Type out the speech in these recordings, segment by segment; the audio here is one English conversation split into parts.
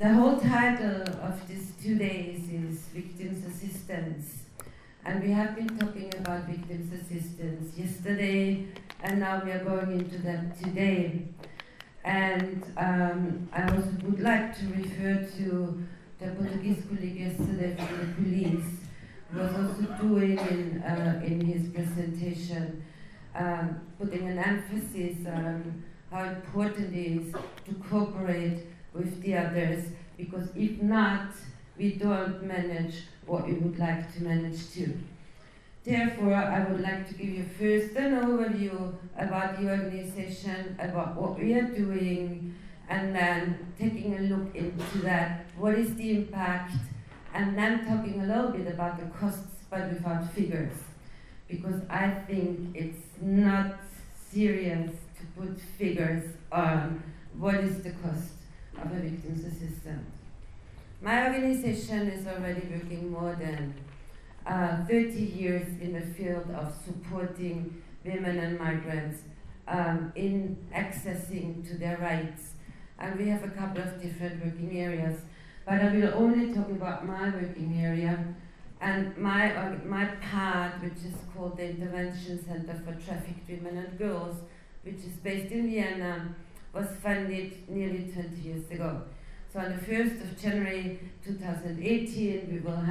The whole title of these 2 days is Victims' Assistance. And we have been talking about victims' assistance yesterday, and now we are going into that today. And I also would like to refer to the Portuguese colleague yesterday from the police, who was also doing in his presentation, putting an emphasis on how important it is to cooperate with the others, because if not, we don't manage what we would like to manage too. Therefore, I would like to give you first an overview about the organization, about what we are doing, and then taking a look into that, what is the impact, and then talking a little bit about the costs, but without figures. Because I think it's not serious to put figures on what is the cost of a victim's assistant. My organization is already working more than 30 years in the field of supporting women and migrants in accessing to their rights. And we have a couple of different working areas. But I will only talk about my working area and my part, which is called the Intervention Center for Trafficked Women and Girls, which is based in Vienna, was funded nearly 20 years ago. So on the 1st of January 2018,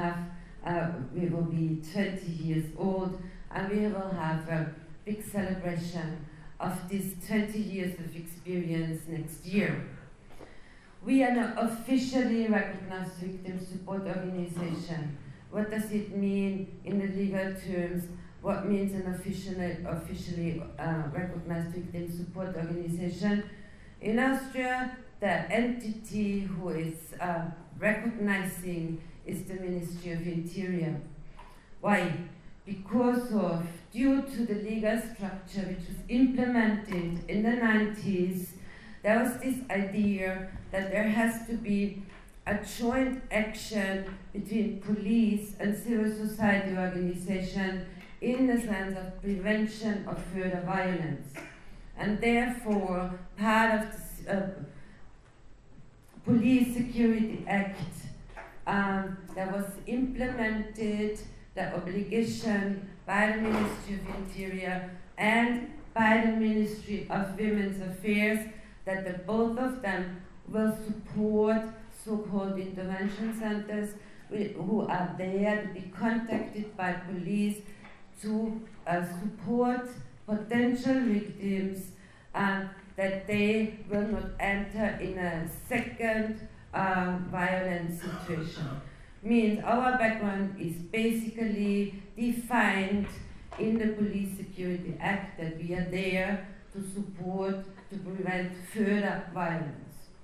we will be 20 years old, and we will have a big celebration of this 20 years of experience next year. We are an officially recognized victim support organization. What does it mean in the legal terms? What means an officially recognized victim support organization? In Austria, the entity who is recognizing is the Ministry of Interior. Why? Because due to the legal structure which was implemented in the 90s, there was this idea that there has to be a joint action between police and civil society organization in the sense of prevention of further violence. And therefore, part of the Police Security Act that was implemented, the obligation by the Ministry of Interior and by the Ministry of Women's Affairs that the both of them will support so-called intervention centers who are there to be contacted by police to support potential victims that they will not enter in a second violent situation. Means our background is basically defined in the Police Security Act that we are there to support, to prevent further violence.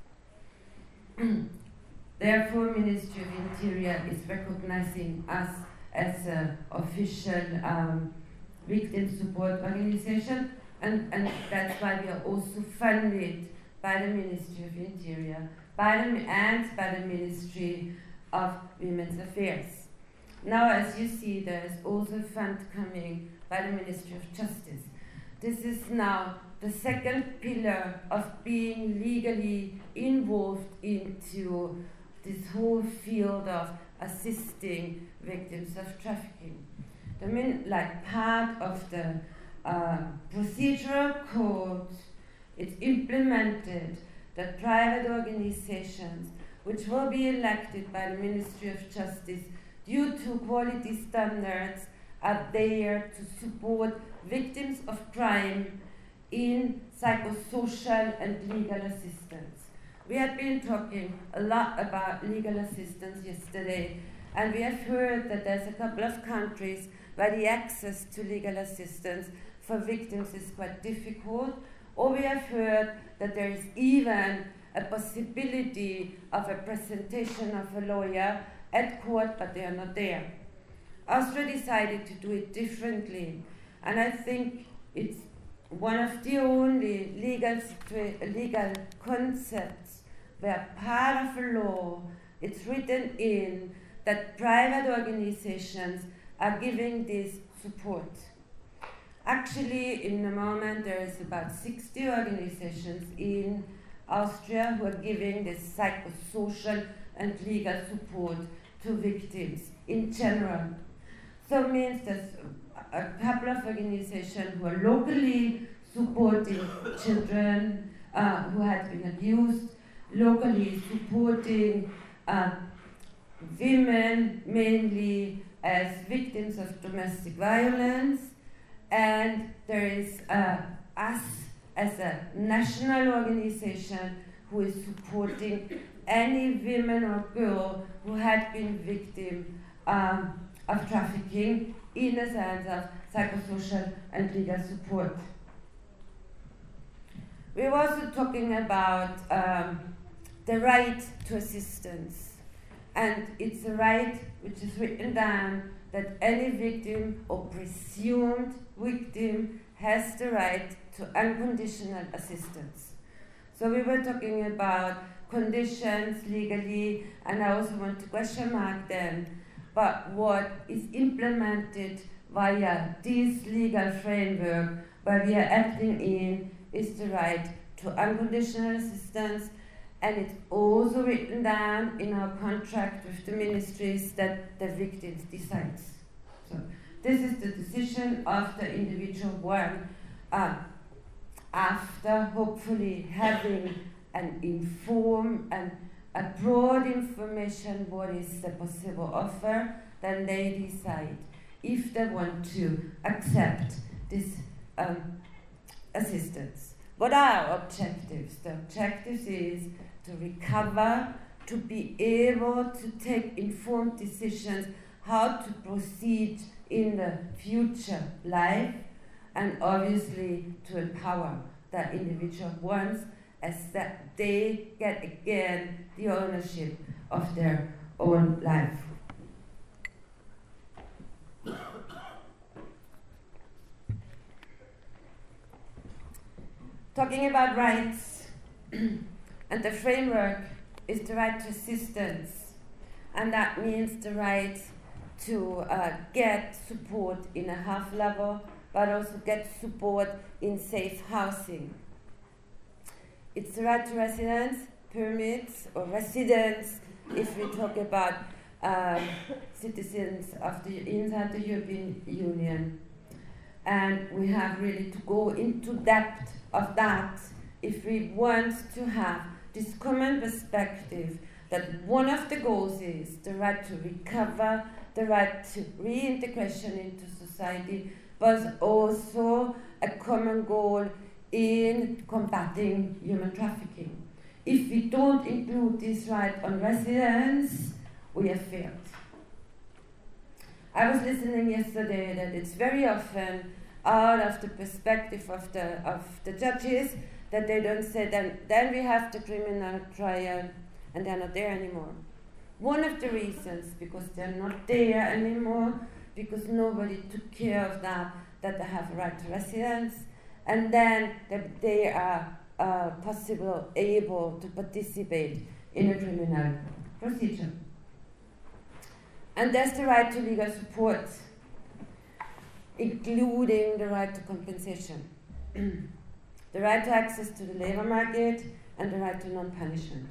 Therefore, Ministry of Interior is recognizing us as an official victim support organization, and that's why we are also funded by the Ministry of Interior and by the Ministry of Women's Affairs. Now, as you see, there is also a fund coming by the Ministry of Justice. This is now the second pillar of being legally involved into this whole field of assisting victims of trafficking. Part of the procedural code, it's implemented that private organizations which will be elected by the Ministry of Justice due to quality standards are there to support victims of crime in psychosocial and legal assistance. We have been talking a lot about legal assistance yesterday, and we have heard that there's a couple of countries where the access to legal assistance for victims is quite difficult, or we have heard that there is even a possibility of a presentation of a lawyer at court, but they are not there. Austria decided to do it differently, and I think it's one of the only legal concepts where part of a law it's written in that private organizations are giving this support. Actually, in the moment, there is about 60 organizations in Austria who are giving this psychosocial and legal support to victims in general. So it means there's a couple of organizations who are locally supporting children who had been abused, locally supporting women mainly as victims of domestic violence, and there is us as a national organization who is supporting any women or girl who had been victim of trafficking in the sense of psychosocial and legal support. We're also talking about the right to assistance, and it's a right which is written down that any victim or presumed victim has the right to unconditional assistance. So we were talking about conditions legally, and I also want to question mark them, but what is implemented via this legal framework where we are acting in is the right to unconditional assistance, and it's also written down in our contract with the ministries that the victims decides. So this is the decision of the individual one after hopefully having an informed and a broad information what is the possible offer, then they decide if they want to accept this assistance. What are our objectives? The objectives is to recover, to be able to take informed decisions how to proceed in the future life, and obviously to empower the individual ones as that they get again the ownership of their own life. Talking about rights, and the framework is the right to assistance, and that means the right to get support in a health level, but also get support in safe housing. It's the right to residence, permits, or residence if we talk about citizens of inside the European Union. And we have really to go into depth of that if we want to have this common perspective that one of the goals is the right to recover, the right to reintegration into society, but also a common goal in combating human trafficking. If we don't include this right on residence, we have failed. I was listening yesterday that it's very often out of the perspective of the judges that they don't say then we have the criminal trial and they're not there anymore. One of the reasons because they're not there anymore because nobody took care of that they have a right to residence, and then that they are able to participate in a criminal procedure. And there's the right to legal support, including the right to compensation, the right to access to the labor market, and the right to non-punishment.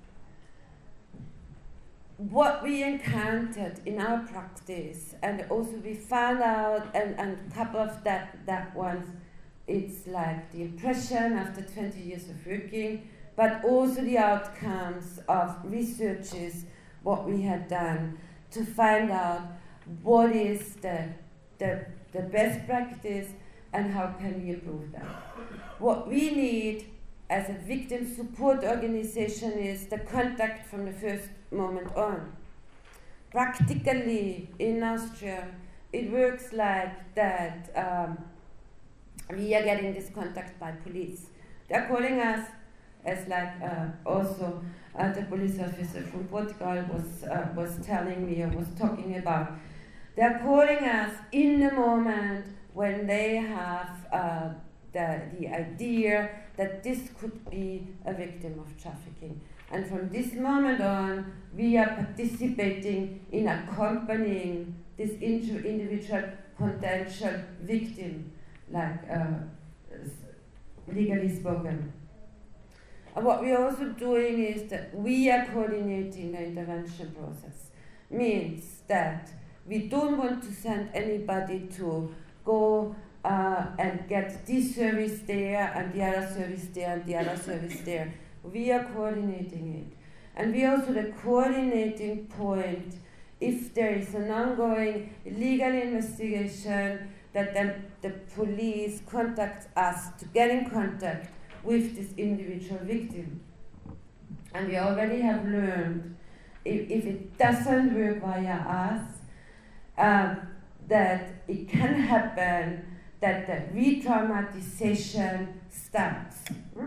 What we encountered in our practice, and also we found out, and a couple of that ones, it's like the impression after 20 years of working, but also the outcomes of researches, what we had done to find out what is the best practice and how can we improve that. What we need as a victim support organization is the contact from the first moment on. Practically in Austria, it works like that. We are getting this contact by police. They're calling us, as like also the police officer from Portugal was telling me or was talking about. They're calling us in the moment when they have the idea that this could be a victim of trafficking. And from this moment on, we are participating in accompanying this individual potential victim, like legally spoken. And what we're also doing is that we are coordinating the intervention process. Means that we don't want to send anybody to go and get this service there and the other service there and the other service there. We are coordinating it. And we are also the coordinating point if there is an ongoing legal investigation that then the police contacts us to get in contact with this individual victim. And we already have learned if it doesn't work via us, that it can happen that the re-traumatization starts.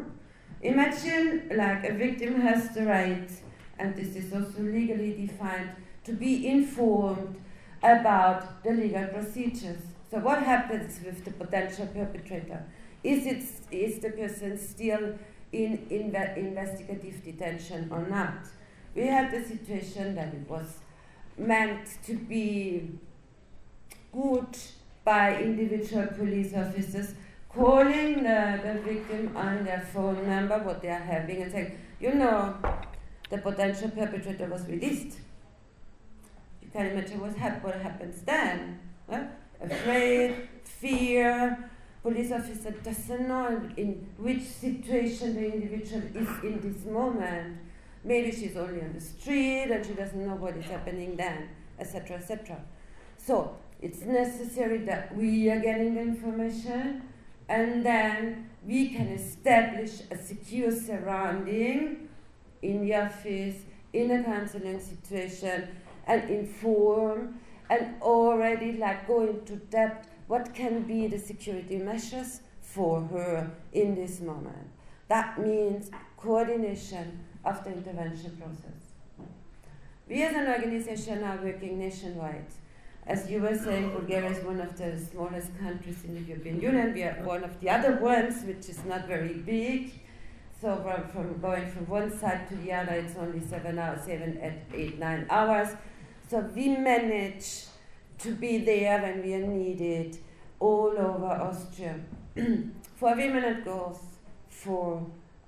Imagine like a victim has the right, and this is also legally defined, to be informed about the legal procedures. So what happens with the potential perpetrator? Is the person still in investigative detention or not? We had the situation that it was meant to be good by individual police officers calling the victim on their phone number, what they are having, and saying, you know, the potential perpetrator was released. You can imagine what happens then. Huh? Afraid, fear, police officer doesn't know in which situation the individual is in this moment. Maybe she's only on the street and she doesn't know what is happening then, etc., etc. So it's necessary that we are getting the information, and then we can establish a secure surrounding in the office, in a counseling situation, and inform and already like go into depth what can be the security measures for her in this moment. That means coordination of the intervention process. We as an organization are working nationwide. As you were saying, Bulgaria is one of the smallest countries in the European Union. We are one of the other ones, which is not very big. So from going from one side to the other, it's only 7 hours, 8, 9 hours. So we manage to be there when we are needed all over Austria for women and girls, for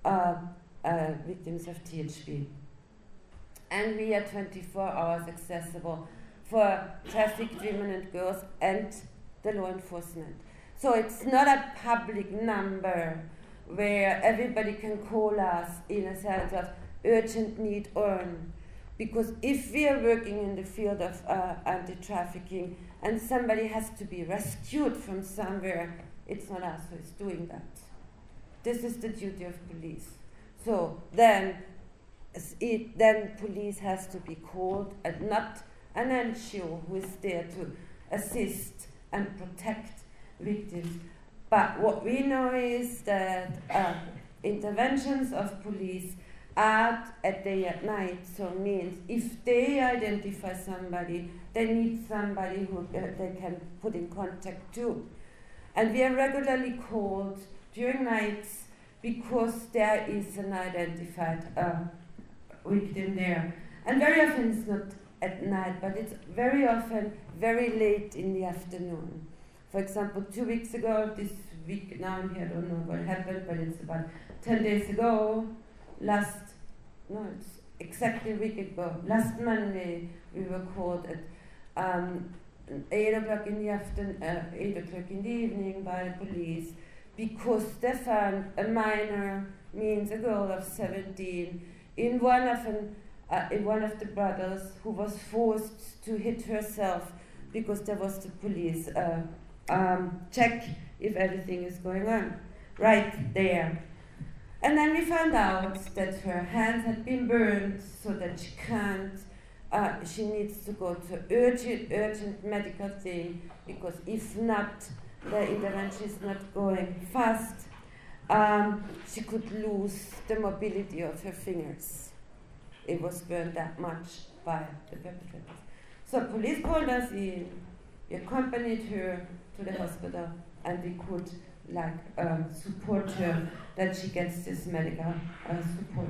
victims of THP. And we are 24 hours accessible for trafficked women and girls and the law enforcement. So it's not a public number where everybody can call us in a sense of urgent need on. Because if we are working in the field of anti-trafficking and somebody has to be rescued from somewhere, it's not us who is doing that. This is the duty of police. So then police has to be called, and not an NGO who is there to assist and protect victims. But what we know is that interventions of police are at day at night, so means if they identify somebody, they need somebody who they can put in contact to. And we are regularly called during nights because there is an identified victim there. And very often it's not at night, but it's very often very late in the afternoon. For example, 2 weeks ago, this week now, I don't know what happened, but it's about 10 days ago, it's exactly a week ago, last Monday, we were called at 8 o'clock in the afternoon, 8 o'clock in the evening by the police, because they found a minor, means a girl of 17, in one of the brothers who was forced to hit herself because there was the police check if everything is going on right there. And then we found out that her hands had been burned so that she can't, she needs to go to urgent medical thing, because if not, the intervention is not going fast. She could lose the mobility of her fingers. It was burned that much by the perpetrators. So police called us in, we accompanied her to the hospital, and we could support her that she gets this medical support.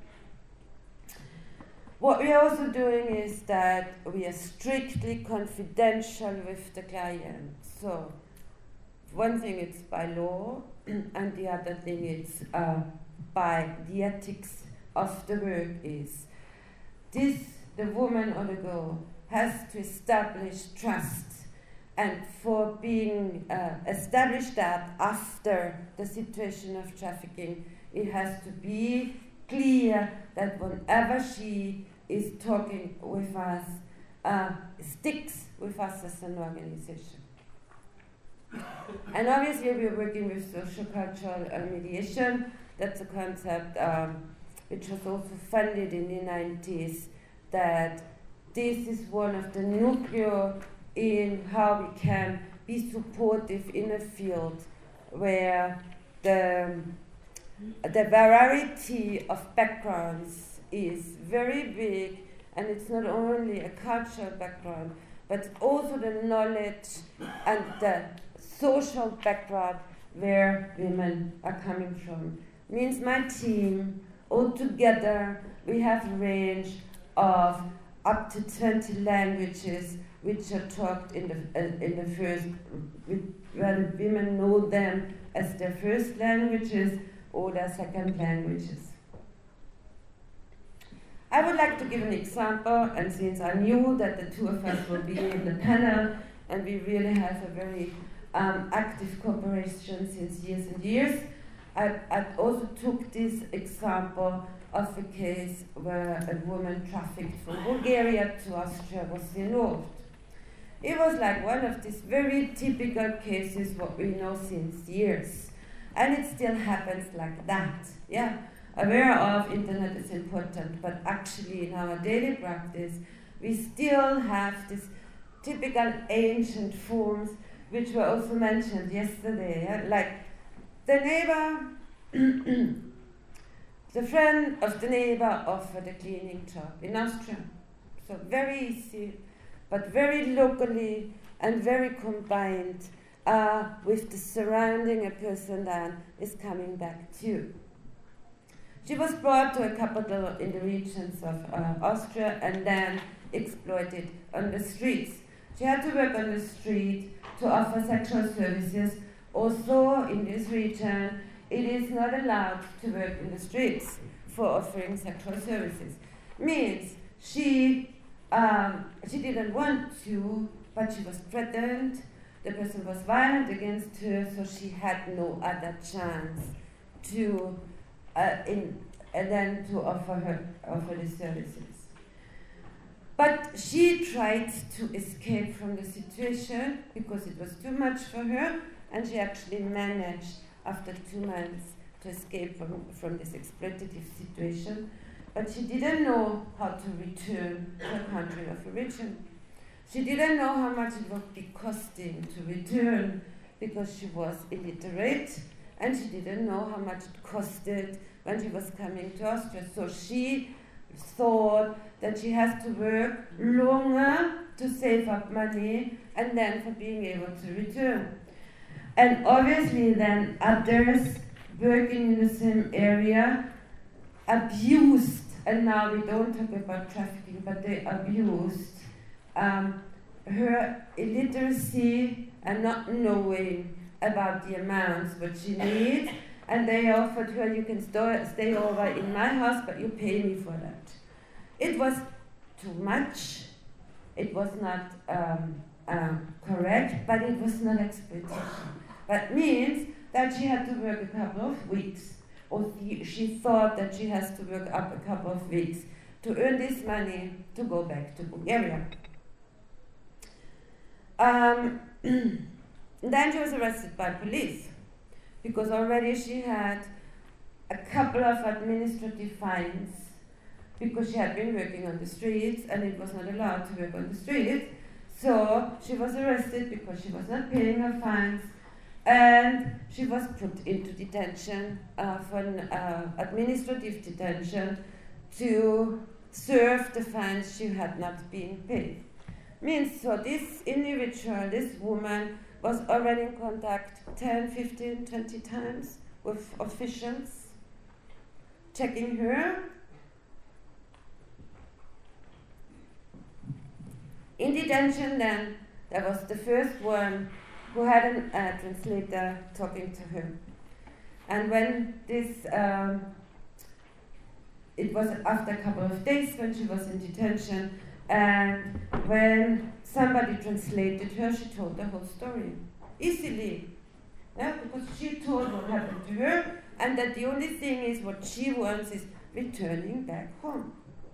What we are also doing is that we are strictly confidential with the client. So one thing it's by law, and the other thing it's by the ethics of the work is the woman or the girl has to establish trust, and for being established that after the situation of trafficking, it has to be clear that whenever she is talking with us, sticks with us as an organization. And obviously we're working with socio-cultural mediation. That's a concept which was also funded in the 90s, that this is one of the nuclei in how we can be supportive in a field where the variety of backgrounds is very big, and it's not only a cultural background, but also the knowledge and the social background where women are coming from. Means my team, all together, we have a range of up to 20 languages which are talked in the first, where the women know them as their first languages or their second languages. I would like to give an example, and since I knew that the two of us will be in the panel, and we really have a very active cooperation since years and years, I also took this example of a case where a woman trafficked from Bulgaria to Austria was involved. It was like one of these very typical cases what we know since years. And it still happens like that. Yeah, aware of internet is important, but actually in our daily practice, we still have these typical ancient forms which were also mentioned yesterday, yeah? Like the neighbor, the friend of the neighbor offered a cleaning job in Austria. So very easy, but very locally and very combined with the surrounding a person then is coming back to. She was brought to a capital in the regions of Austria and then exploited on the streets. She had to work on the street to offer sexual services. Also in this region, it is not allowed to work in the streets for offering sexual services. Means she didn't want to, but she was threatened. The person was violent against her, so she had no other chance to then to offer the services. But she tried to escape from the situation because it was too much for her, and she actually managed after 2 months to escape from this exploitative situation. But she didn't know how to return to her country of origin. She didn't know how much it would be costing to return because she was illiterate, and she didn't know how much it costed when she was coming to Austria. So she thought that she has to work longer to save up money and then for being able to return. And obviously then others working in the same area abused, and now we don't talk about trafficking, but they abused her illiteracy and not knowing about the amounts what she needs, and they offered her, you can stay over in my house, but you pay me for that. It was too much, it was not correct, but it was not exploitation. That means that she had to work a couple of weeks, or she thought that she has to work up a couple of weeks to earn this money to go back to Bulgaria. Then she was arrested by police because already she had a couple of administrative fines because she had been working on the streets and it was not allowed to work on the streets. So she was arrested because she was not paying her fines, and she was put into detention for an administrative detention to serve the fines she had not been paid. Means so this individual, this woman, was already in contact 10, 15, 20 times with officials, checking her. In detention then, there was the first one who had a translator talking to her. And when this it was after a couple of days when she was in detention, and when somebody translated her, she told the whole story easily. Yeah, because she told what happened to her, and that the only thing is what she wants is returning back home.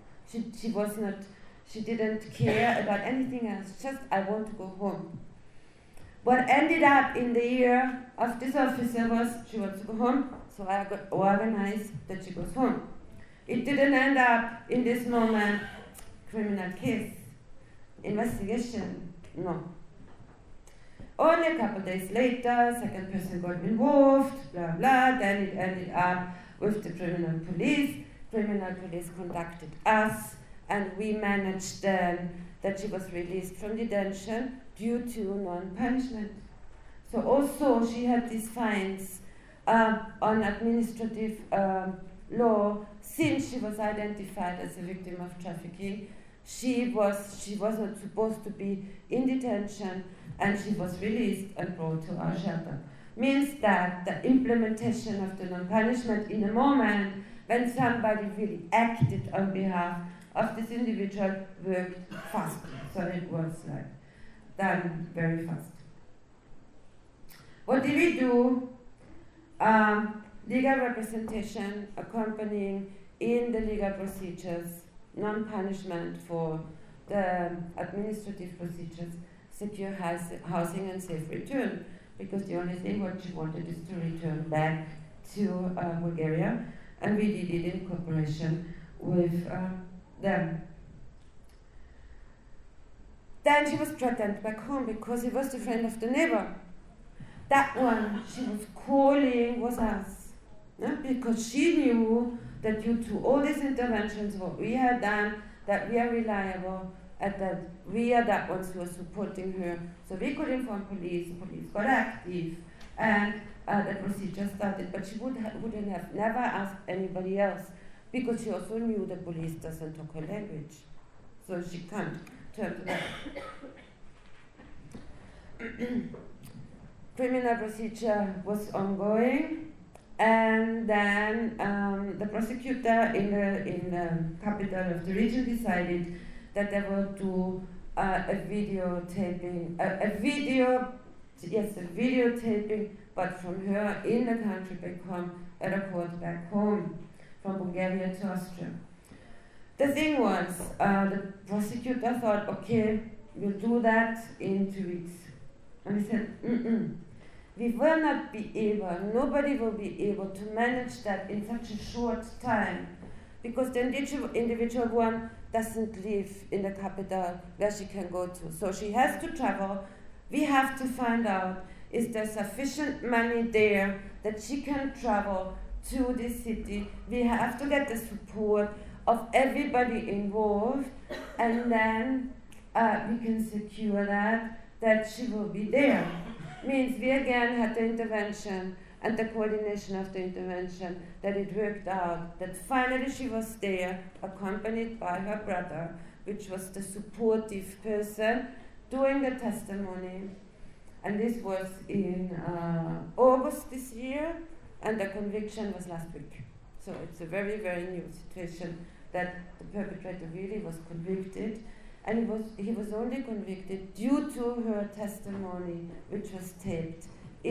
She didn't care about anything else, just I want to go home. What ended up in the ear of this officer was she wants to go home, so I got organized that she goes home. It didn't end up in this moment, criminal case, investigation, no. Only a couple days later, second person got involved, blah blah, then it ended up with the criminal police. Criminal police contacted us, and we managed then that she was released from detention due to non-punishment. So also she had these fines on administrative law. Since she was identified as a victim of trafficking, she was not supposed to be in detention, and she was released and brought to our shelter. Means that the implementation of the non-punishment in a moment when somebody really acted on behalf of this individual worked fast. So it was like done very fast. What did we do? Legal representation accompanying in the legal procedures, non-punishment for the administrative procedures, secure housing and safe return, because the only thing what she wanted is to return back to Bulgaria, and we did it in cooperation with them. Then she was threatened back home because he was the friend of the neighbor. That one she was calling was us, because she knew that due to all these interventions, what we had done, that we are reliable, and that we are the ones who are supporting her. So we could inform police got active, and the procedure started. But she wouldn't have never asked anybody else, because she also knew the police doesn't talk her language. So she can't turn to that. Criminal procedure was ongoing, and then the prosecutor in the capital of the region decided that they will do a videotaping, but from her in the country back home, at a court back home, from Bulgaria to Austria. The thing was, the prosecutor thought, okay, we'll do that in 2 weeks. And he said, we will not be able, nobody will be able to manage that in such a short time, because the individual one doesn't live in the capital where she can go to. So she has to travel. We have to find out, is there sufficient money there that she can travel to this city? We have to get the support of everybody involved, and then we can secure that she will be there. Means we again had the intervention and the coordination of the intervention, that it worked out, that finally she was there, accompanied by her brother, which was the supportive person doing the testimony. And this was in August this year, and the conviction was last week. So it's a very, very new situation that the perpetrator really was convicted, and he was only convicted due to her testimony, which was taped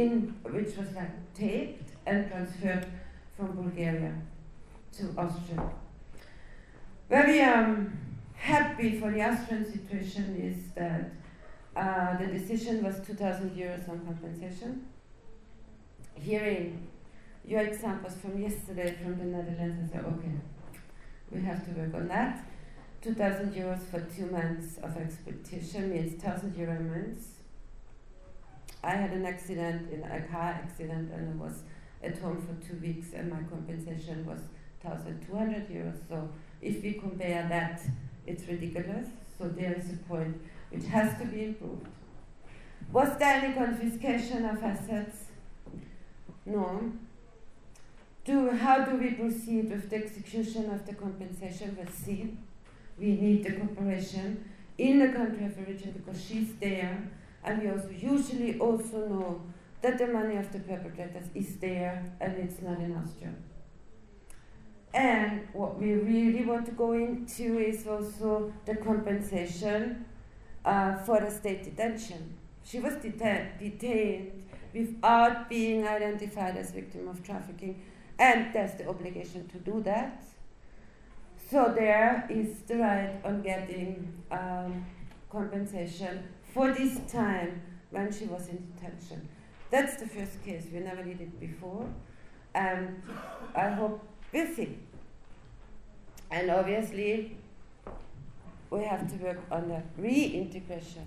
and transferred from Bulgaria to Austria. Very happy for the Austrian situation is that the decision was 2,000 euros on compensation. Hearing your examples from yesterday from the Netherlands, I said, okay, we have to work on that. 2,000 euros for 2 months of expedition means 1,000 euro a month. I had an accident, a car accident, and I was at home for 2 weeks, and my compensation was 1,200 euros. So if we compare that, it's ridiculous. So there is a point which has to be improved. Was there any confiscation of assets? No. How do we proceed with the execution of the compensation? We'll see. We need the cooperation in the country of origin because she's there, and we also usually also know that the money of the perpetrators is there and it's not in Austria. And what we really want to go into is also the compensation for the state detention. She was detained without being identified as victim of trafficking, and there's the obligation to do that. So there is the right on getting compensation for this time when she was in detention. That's the first case. We never did it before, and I hope we'll see. And obviously, we have to work on the reintegration.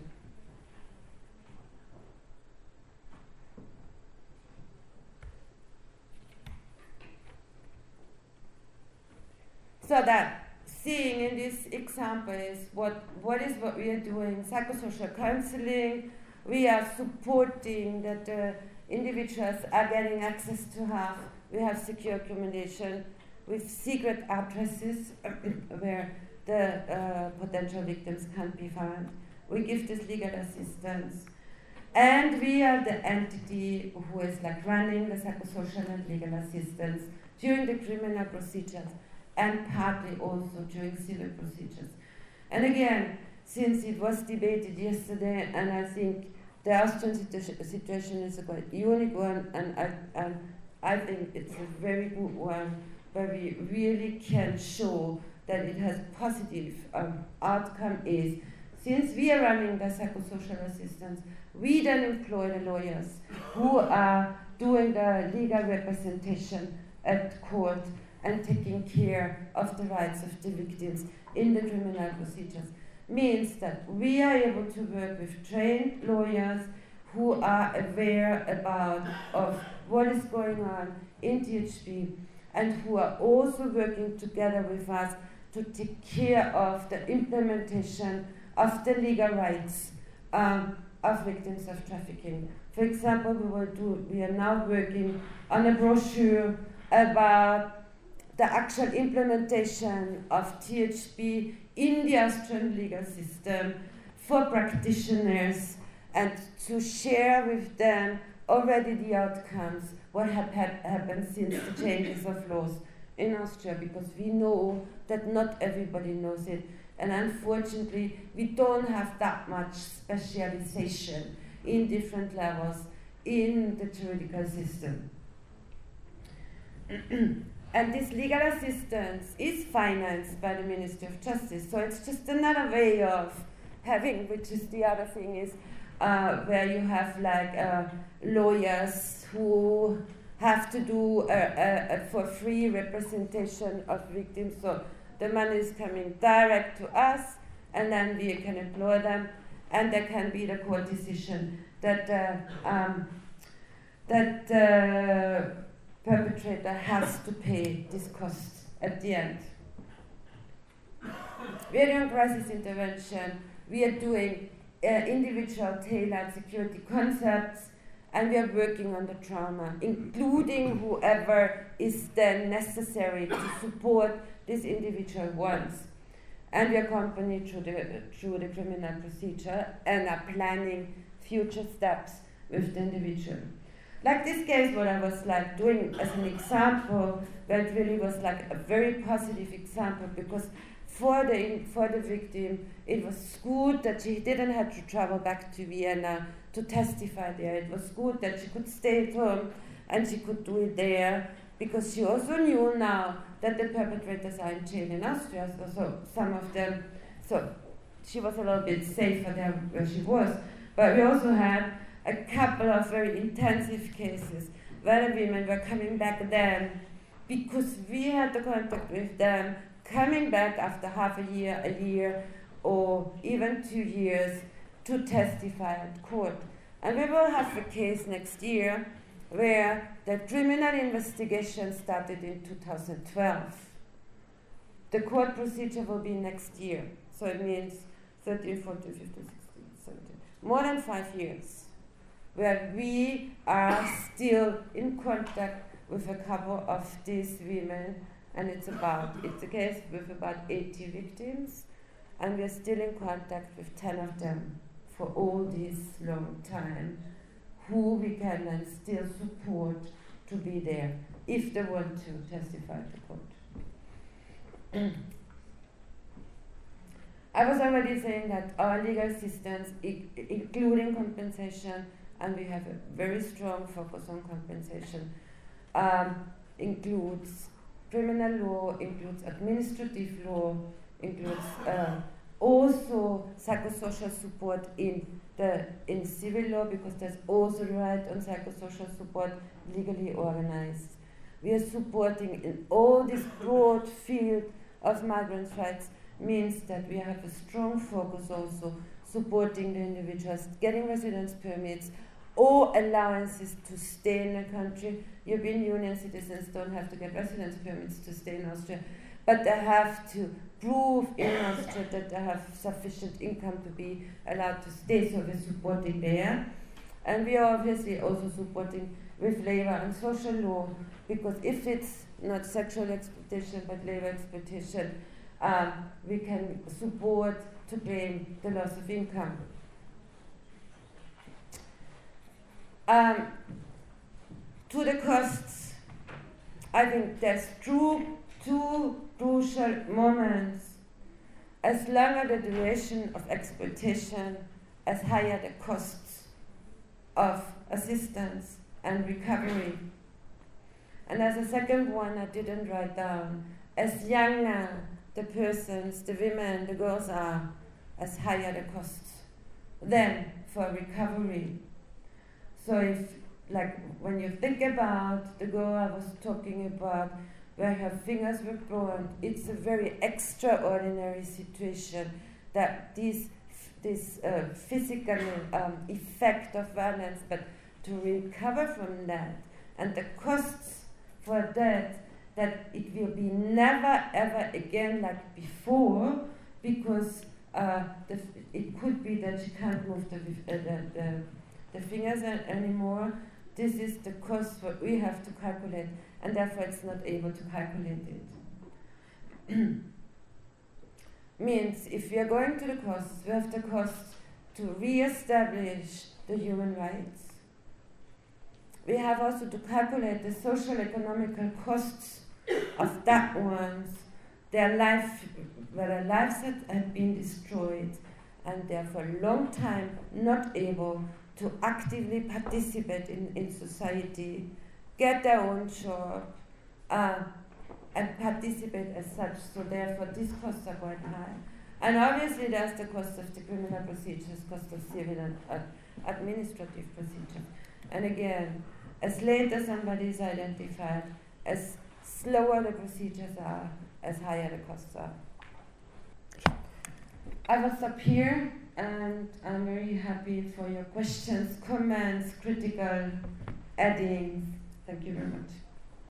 So that seeing in this example is what we are doing, psychosocial counseling. We are supporting that the individuals are getting access to have. We have secure accommodation with secret addresses where the potential victims can't be found. We give this legal assistance. And we are the entity who is like running the psychosocial and legal assistance during the criminal procedures and partly also during civil procedures. And again, since it was debated yesterday, and I think the Austrian situation is a quite unique one, and I think it's a very good one, where we really can show that it has positive outcome is, since we are running the psychosocial assistance, we then employ the lawyers who are doing the legal representation at court and taking care of the rights of the victims in the criminal procedures. Means that we are able to work with trained lawyers who are aware about of what is going on in THP, and who are also working together with us to take care of the implementation of the legal rights of victims of trafficking. For example, we are now working on a brochure about the actual implementation of THP in the Austrian legal system for practitioners, and to share with them already the outcomes, what have happened since the changes of laws in Austria, because we know that not everybody knows it, and unfortunately we don't have that much specialization in different levels in the juridical system. And this legal assistance is financed by the Ministry of Justice, so it's just another way of having, which is the other thing is where you have like lawyers who have to do for free representation of victims. So the money is coming direct to us, and then we can employ them, and there can be the court decision that perpetrator has to pay this cost at the end. We are doing crisis intervention. We are doing individual tailored security concepts, and we are working on the trauma, including whoever is then necessary to support this individual once. And we accompany through the criminal procedure and are planning future steps with the individual. Like this case, what I was like doing as an example, that really was like a very positive example, because for the victim, it was good that she didn't have to travel back to Vienna to testify there. It was good that she could stay at home and she could do it there, because she also knew now that the perpetrators are in jail in Austria, so some of them, so she was a little bit safer there where she was. But we also had a couple of very intensive cases where the women were coming back then, because we had the contact with them, coming back after half a year, or even 2 years to testify at court. And we will have a case next year where the criminal investigation started in 2012. The court procedure will be next year, so it means 13, 14, 15, 16, 17, more than 5 years, where we are still in contact with a couple of these women, and it's a case with about 80 victims, and we're still in contact with 10 of them for all this long time, who we can then still support to be there if they want to testify to court. I was already saying that our legal systems, including compensation, and we have a very strong focus on compensation, includes criminal law, includes administrative law, includes also psychosocial support in civil law, because there's also the right on psychosocial support legally organized. We are supporting in all this broad field of migrants' rights, means that we have a strong focus also supporting the individuals, getting residence permits or allowances to stay in the country. European Union citizens don't have to get residence permits to stay in Austria, but they have to prove in Austria that they have sufficient income to be allowed to stay, so we're supporting there. And we are obviously also supporting with labor and social law, because if it's not sexual exploitation but labor exploitation, we can support to claim the loss of income. To the costs, I think there's two crucial moments. As longer the duration of exploitation, as higher the costs of assistance and recovery. And as a second one I didn't write down, as younger the persons, the women, the girls are, as higher the costs then for recovery. So if, like, when you think about the girl I was talking about, where her fingers were burned, it's a very extraordinary situation that this physical effect of violence, but to recover from that, and the costs for that it will be never ever again like before, because it could be that she can't move the fingers anymore. This is the cost what we have to calculate, and therefore it's not able to calculate it. Means if we are going to the costs, we have the cost to re-establish the human rights. We have also to calculate the social economical costs of that ones, their life, where their lives have been destroyed, and they are for a long time not able to actively participate in society, get their own job, and participate as such. So therefore these costs are quite high. And obviously there's the cost of the criminal procedures, cost of civil and administrative procedures. And again, as late as somebody is identified, as slower the procedures are, as higher the costs are. I will stop here, and I'm very happy for your questions, comments, critical addings. Thank you very much.